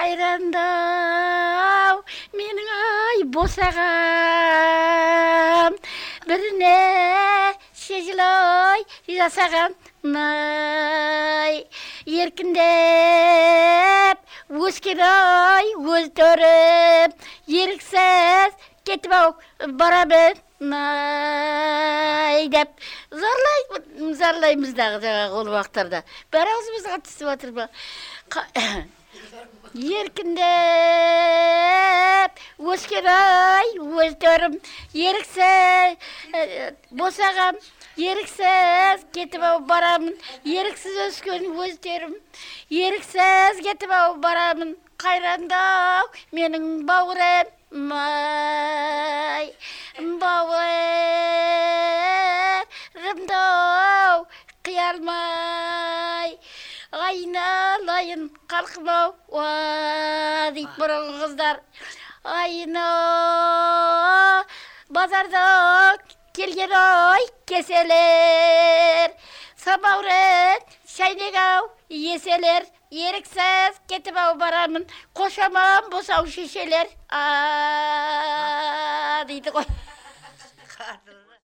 қайрандау менің ай босағам біріне шежілой жасаған ай еркіндеп өскен ай өз төріп еріксіз кетіп ау барамын ай деп зарлаймыз дағы жаңағы ол уақыттарда бәрі аузымызға түсіп жатыр ма еркіндеп өскен ай өз төрім еріксіз босағам еріксіз кетіп ау барамын еріксіз өскен өз төрім еріксіз кетіп ау барамын қайрандау менің бауырым ай бауырымдау қия алмай айналайын қалқымау дейді бұрынғы қыздар айна базарда келген ой кеселер самаурын шайнек ау еселер еріксіз кетіп ау барамын қошаман босау шешелер дейді ғой